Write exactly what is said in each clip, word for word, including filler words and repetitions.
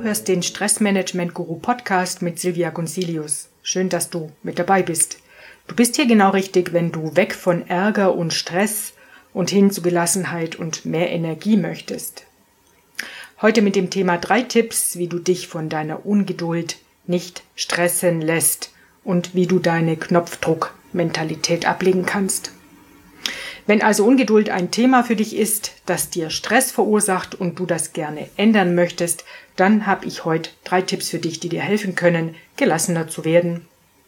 hörst den Stressmanagement-Guru-Podcast mit Silvia Gonzilius. Schön, dass du mit dabei bist. Du bist hier genau richtig, wenn du weg von Ärger und Stress und hin zu Gelassenheit und mehr Energie möchtest. Heute mit dem Thema drei Tipps, wie du dich von deiner Ungeduld nicht stressen lässt und wie du deine Knopfdruck-Mentalität ablegen kannst. Wenn also Ungeduld ein Thema für dich ist, das dir Stress verursacht und du das gerne ändern möchtest, dann habe ich heute drei Tipps für dich, die dir helfen können, gelassener zu werden.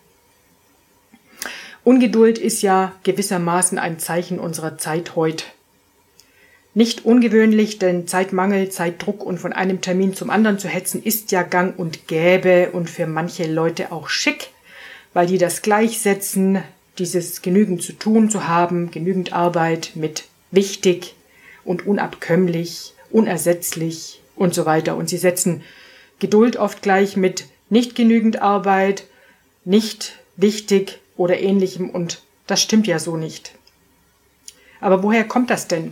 Ungeduld ist ja gewissermaßen ein Zeichen unserer Zeit heute. Nicht ungewöhnlich, denn Zeitmangel, Zeitdruck und von einem Termin zum anderen zu hetzen ist ja gang und gäbe und für manche Leute auch schick, weil die das gleichsetzen, dieses genügend zu tun zu haben, genügend Arbeit mit wichtig und unabkömmlich, unersetzlich und so weiter. Und sie setzen Geduld oft gleich mit nicht genügend Arbeit, nicht wichtig oder Ähnlichem und das stimmt ja so nicht. Aber woher kommt das denn?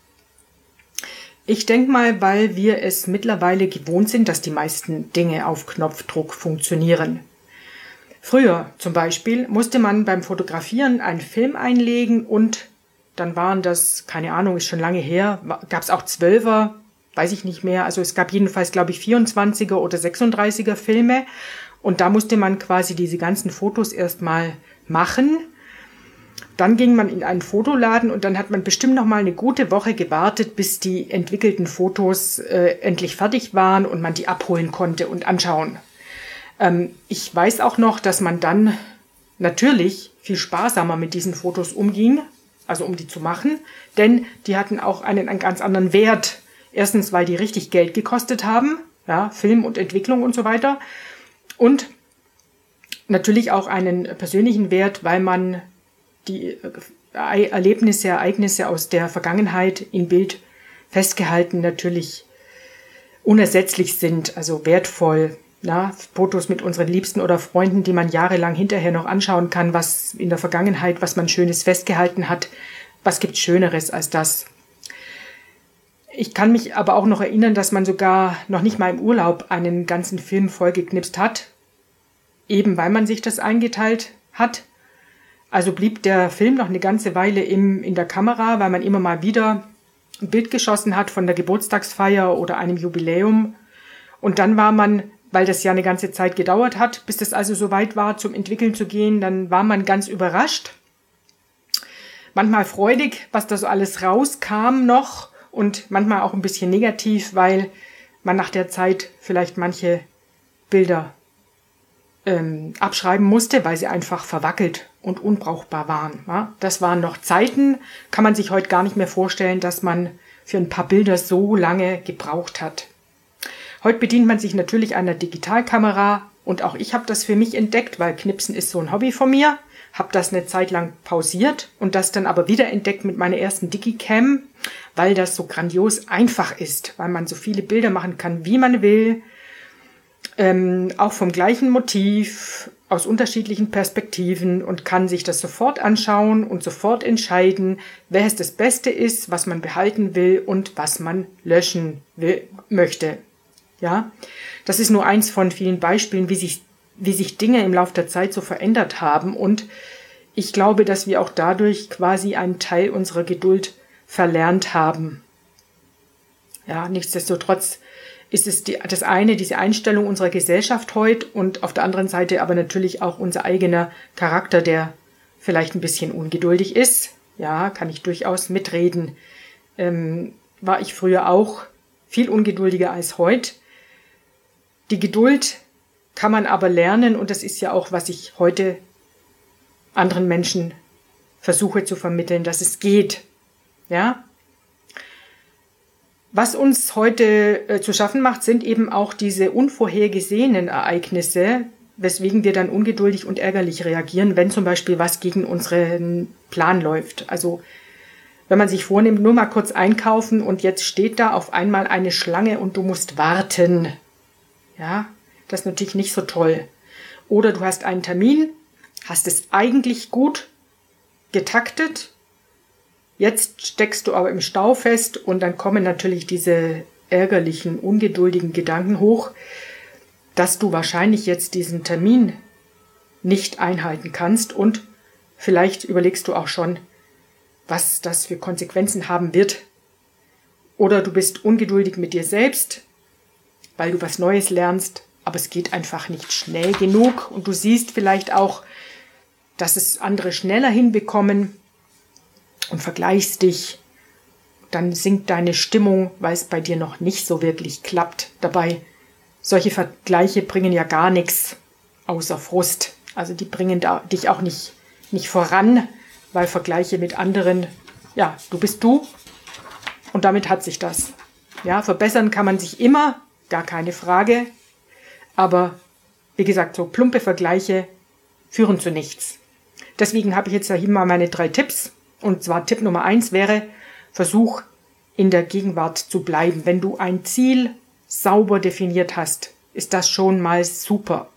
Ich denke mal, weil wir es mittlerweile gewohnt sind, dass die meisten Dinge auf Knopfdruck funktionieren. Früher zum Beispiel musste man beim Fotografieren einen Film einlegen und dann waren das, keine Ahnung, ist schon lange her, gab es auch Zwölfer, weiß ich nicht mehr, also es gab jedenfalls, glaube ich, vierundzwanziger oder sechsunddreißiger Filme und da musste man quasi diese ganzen Fotos erstmal machen. Dann ging man in einen Fotoladen und dann hat man bestimmt noch mal eine gute Woche gewartet, bis die entwickelten Fotos äh, endlich fertig waren und man die abholen konnte und anschauen. Ähm, ich weiß auch noch, dass man dann natürlich viel sparsamer mit diesen Fotos umging, also um die zu machen, denn die hatten auch einen, einen ganz anderen Wert. Erstens, weil die richtig Geld gekostet haben, ja, Film und Entwicklung und so weiter. Und natürlich auch einen persönlichen Wert, weil man die Erlebnisse, Ereignisse aus der Vergangenheit in Bild festgehalten natürlich unersetzlich sind, also wertvoll. Ja, Fotos mit unseren Liebsten oder Freunden, die man jahrelang hinterher noch anschauen kann, was in der Vergangenheit, was man Schönes festgehalten hat. Was gibt's Schöneres als das? Ich kann mich aber auch noch erinnern, dass man sogar noch nicht mal im Urlaub einen ganzen Film vollgeknipst hat, eben weil man sich das eingeteilt hat. Also blieb der Film noch eine ganze Weile im, in der Kamera, weil man immer mal wieder ein Bild geschossen hat von der Geburtstagsfeier oder einem Jubiläum. Und dann war man, weil das ja eine ganze Zeit gedauert hat, bis das also so weit war, zum Entwickeln zu gehen, dann war man ganz überrascht. Manchmal freudig, was da so alles rauskam noch und manchmal auch ein bisschen negativ, weil man nach der Zeit vielleicht manche Bilder ähm, abschreiben musste, weil sie einfach verwackelt und unbrauchbar waren. Ja? Das waren noch Zeiten, kann man sich heute gar nicht mehr vorstellen, dass man für ein paar Bilder so lange gebraucht hat. Heute bedient man sich natürlich einer Digitalkamera und auch ich habe das für mich entdeckt, weil Knipsen ist so ein Hobby von mir, habe das eine Zeit lang pausiert und das dann aber wieder entdeckt mit meiner ersten Digicam, weil das so grandios einfach ist, weil man so viele Bilder machen kann, wie man will, ähm, auch vom gleichen Motiv, aus unterschiedlichen Perspektiven und kann sich das sofort anschauen und sofort entscheiden, welches das Beste ist, was man behalten will und was man löschen will, möchte. Ja, das ist nur eins von vielen Beispielen, wie sich, wie sich Dinge im Laufe der Zeit so verändert haben. Und ich glaube, dass wir auch dadurch quasi einen Teil unserer Geduld verlernt haben. Ja, nichtsdestotrotz ist es die, das eine, diese Einstellung unserer Gesellschaft heute und auf der anderen Seite aber natürlich auch unser eigener Charakter, der vielleicht ein bisschen ungeduldig ist. Ja, kann ich durchaus mitreden. Ähm, war ich früher auch viel ungeduldiger als heute. Die Geduld kann man aber lernen und das ist ja auch, was ich heute anderen Menschen versuche zu vermitteln, dass es geht. Ja? Was uns heute äh, zu schaffen macht, sind eben auch diese unvorhergesehenen Ereignisse, weswegen wir dann ungeduldig und ärgerlich reagieren, wenn zum Beispiel was gegen unseren Plan läuft. Also wenn man sich vornimmt, nur mal kurz einkaufen und jetzt steht da auf einmal eine Schlange und du musst warten. Ja, das ist natürlich nicht so toll. Oder du hast einen Termin, hast es eigentlich gut getaktet, jetzt steckst du aber im Stau fest und dann kommen natürlich diese ärgerlichen, ungeduldigen Gedanken hoch, dass du wahrscheinlich jetzt diesen Termin nicht einhalten kannst und vielleicht überlegst du auch schon, was das für Konsequenzen haben wird. Oder du bist ungeduldig mit dir selbst, weil du was Neues lernst, aber es geht einfach nicht schnell genug und du siehst vielleicht auch, dass es andere schneller hinbekommen und vergleichst dich. Dann sinkt deine Stimmung, weil es bei dir noch nicht so wirklich klappt. Dabei, solche Vergleiche bringen ja gar nichts außer Frust. Also die bringen da, dich auch nicht, nicht voran, weil Vergleiche mit anderen, ja, du bist du und damit hat sich das. Ja, verbessern kann man sich immer, gar keine Frage. Aber wie gesagt, so plumpe Vergleiche führen zu nichts. Deswegen habe ich jetzt hier mal meine drei Tipps. Und zwar Tipp Nummer eins wäre, versuch in der Gegenwart zu bleiben. Wenn du ein Ziel sauber definiert hast, ist das schon mal super.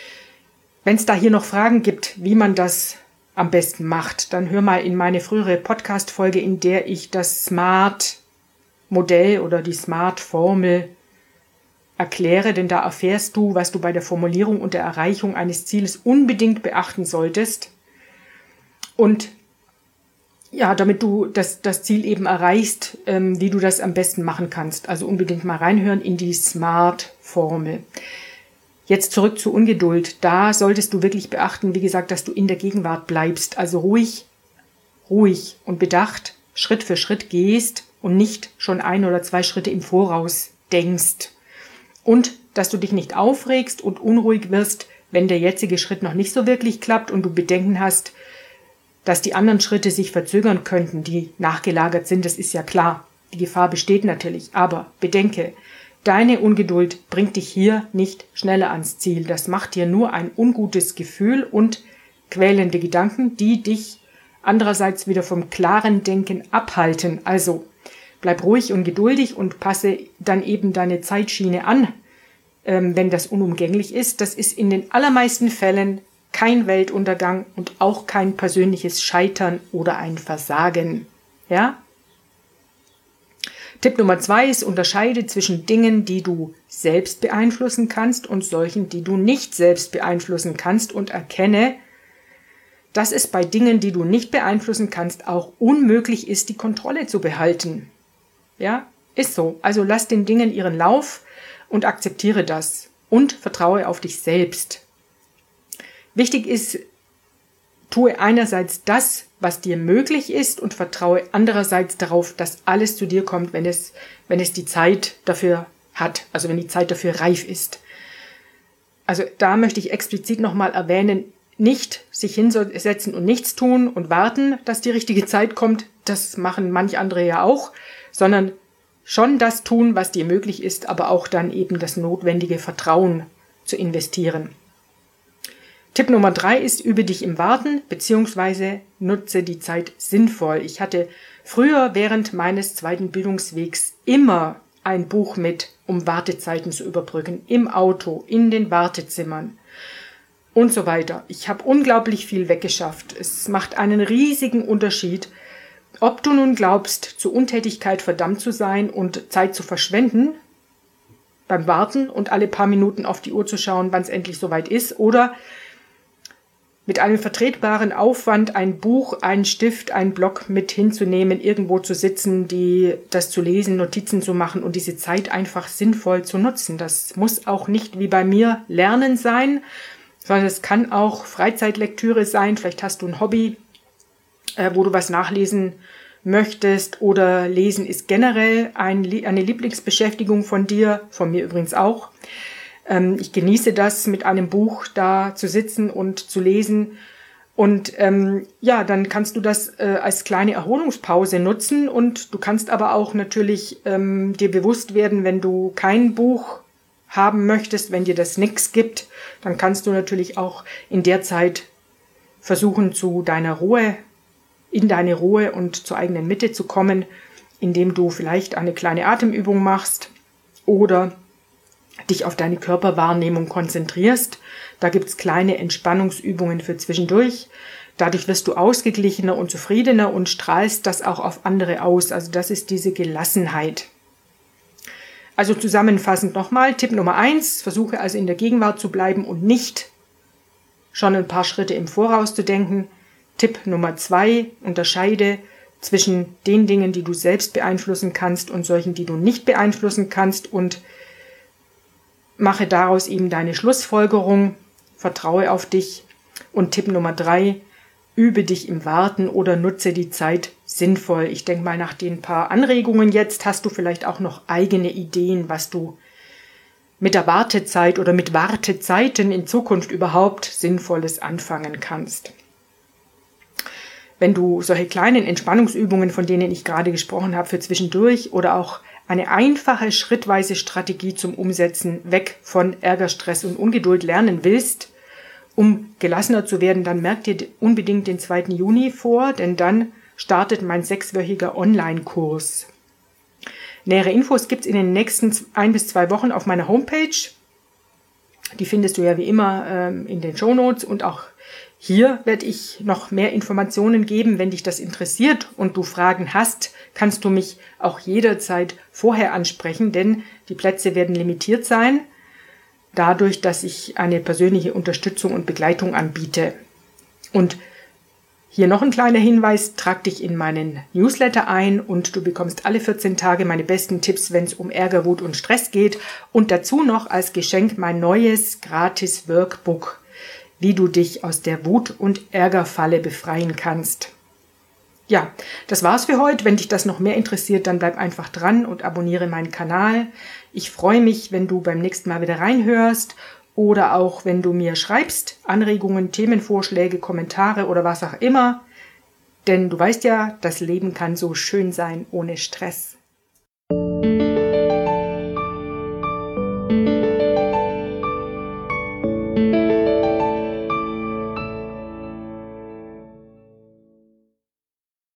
Wenn es da hier noch Fragen gibt, wie man das am besten macht, dann hör mal in meine frühere Podcast-Folge, in der ich das Smart-Modell oder die Smart-Formel erkläre, denn da erfährst du, was du bei der Formulierung und der Erreichung eines Zieles unbedingt beachten solltest. Und ja, damit du das, das Ziel eben erreichst, ähm, wie du das am besten machen kannst. Also unbedingt mal reinhören in die Smart-Formel. Jetzt zurück zu Ungeduld. Da solltest du wirklich beachten, wie gesagt, dass du in der Gegenwart bleibst. Also ruhig, ruhig und bedacht Schritt für Schritt gehst und nicht schon ein oder zwei Schritte im Voraus denkst. Und dass du dich nicht aufregst und unruhig wirst, wenn der jetzige Schritt noch nicht so wirklich klappt und du Bedenken hast, dass die anderen Schritte sich verzögern könnten, die nachgelagert sind, das ist ja klar. Die Gefahr besteht natürlich, aber bedenke, deine Ungeduld bringt dich hier nicht schneller ans Ziel. Das macht dir nur ein ungutes Gefühl und quälende Gedanken, die dich andererseits wieder vom klaren Denken abhalten. Also bleib ruhig und geduldig und passe dann eben deine Zeitschiene an, ähm, wenn das unumgänglich ist. Das ist in den allermeisten Fällen kein Weltuntergang und auch kein persönliches Scheitern oder ein Versagen. Ja? Tipp Nummer zwei ist, unterscheide zwischen Dingen, die du selbst beeinflussen kannst und solchen, die du nicht selbst beeinflussen kannst und erkenne, dass es bei Dingen, die du nicht beeinflussen kannst, auch unmöglich ist, die Kontrolle zu behalten. Ja, ist so. Also lass den Dingen ihren Lauf und akzeptiere das und vertraue auf dich selbst. Wichtig ist, tue einerseits das, was dir möglich ist und vertraue andererseits darauf, dass alles zu dir kommt, wenn es, wenn es die Zeit dafür hat, also wenn die Zeit dafür reif ist. Also da möchte ich explizit nochmal erwähnen, nicht sich hinsetzen und nichts tun und warten, dass die richtige Zeit kommt, das machen manch andere ja auch, sondern schon das tun, was dir möglich ist, aber auch dann eben das notwendige Vertrauen zu investieren. Tipp Nummer drei ist, übe dich im Warten bzw. nutze die Zeit sinnvoll. Ich hatte früher während meines zweiten Bildungswegs immer ein Buch mit, um Wartezeiten zu überbrücken, im Auto, in den Wartezimmern und so weiter. Ich habe unglaublich viel weggeschafft. Es macht einen riesigen Unterschied, ob du nun glaubst, zur Untätigkeit verdammt zu sein und Zeit zu verschwenden beim Warten und alle paar Minuten auf die Uhr zu schauen, wann es endlich soweit ist, oder mit einem vertretbaren Aufwand ein Buch, einen Stift, einen Block mit hinzunehmen, irgendwo zu sitzen, die das zu lesen, Notizen zu machen und diese Zeit einfach sinnvoll zu nutzen. Das muss auch nicht wie bei mir Lernen sein, sondern es kann auch Freizeitlektüre sein. Vielleicht hast du ein Hobby, äh, wo du was nachlesen möchtest, oder Lesen ist generell ein, eine Lieblingsbeschäftigung von dir, von mir übrigens auch. Ich genieße das, mit einem Buch da zu sitzen und zu lesen. Und ähm, ja, dann kannst du das äh, als kleine Erholungspause nutzen. Und du kannst aber auch natürlich ähm, dir bewusst werden, wenn du kein Buch haben möchtest, wenn dir das nichts gibt, dann kannst du natürlich auch in der Zeit versuchen, zu deiner Ruhe, in deine Ruhe und zur eigenen Mitte zu kommen, indem du vielleicht eine kleine Atemübung machst oder dich auf deine Körperwahrnehmung konzentrierst. Da gibt's kleine Entspannungsübungen für zwischendurch. Dadurch wirst du ausgeglichener und zufriedener und strahlst das auch auf andere aus. Also das ist diese Gelassenheit. Also zusammenfassend nochmal, Tipp Nummer eins, versuche also in der Gegenwart zu bleiben und nicht schon ein paar Schritte im Voraus zu denken. Tipp Nummer zwei, unterscheide zwischen den Dingen, die du selbst beeinflussen kannst und solchen, die du nicht beeinflussen kannst und mache daraus eben deine Schlussfolgerung, vertraue auf dich. Und Tipp Nummer drei, übe dich im Warten oder nutze die Zeit sinnvoll. Ich denke mal, nach den paar Anregungen jetzt hast du vielleicht auch noch eigene Ideen, was du mit der Wartezeit oder mit Wartezeiten in Zukunft überhaupt Sinnvolles anfangen kannst. Wenn du solche kleinen Entspannungsübungen, von denen ich gerade gesprochen habe, für zwischendurch oder auch eine einfache, schrittweise Strategie zum Umsetzen weg von Ärger, Stress und Ungeduld lernen willst, um gelassener zu werden, dann merk dir unbedingt den zweiten Juni vor, denn dann startet mein sechswöchiger Online-Kurs. Nähere Infos gibt es in den nächsten ein bis zwei Wochen auf meiner Homepage. Die findest du ja wie immer ähm, in den Shownotes und auch hier werde ich noch mehr Informationen geben. Wenn dich das interessiert und du Fragen hast, kannst du mich auch jederzeit vorher ansprechen, denn die Plätze werden limitiert sein, dadurch, dass ich eine persönliche Unterstützung und Begleitung anbiete. Und hier noch ein kleiner Hinweis, trag dich in meinen Newsletter ein und du bekommst alle vierzehn Tage meine besten Tipps, wenn es um Ärger, Wut und Stress geht und dazu noch als Geschenk mein neues gratis Workbook, wie du dich aus der Wut- und Ärgerfalle befreien kannst. Ja, das war's für heute. Wenn dich das noch mehr interessiert, dann bleib einfach dran und abonniere meinen Kanal. Ich freue mich, wenn du beim nächsten Mal wieder reinhörst oder auch wenn du mir schreibst, Anregungen, Themenvorschläge, Kommentare oder was auch immer. Denn du weißt ja, das Leben kann so schön sein ohne Stress.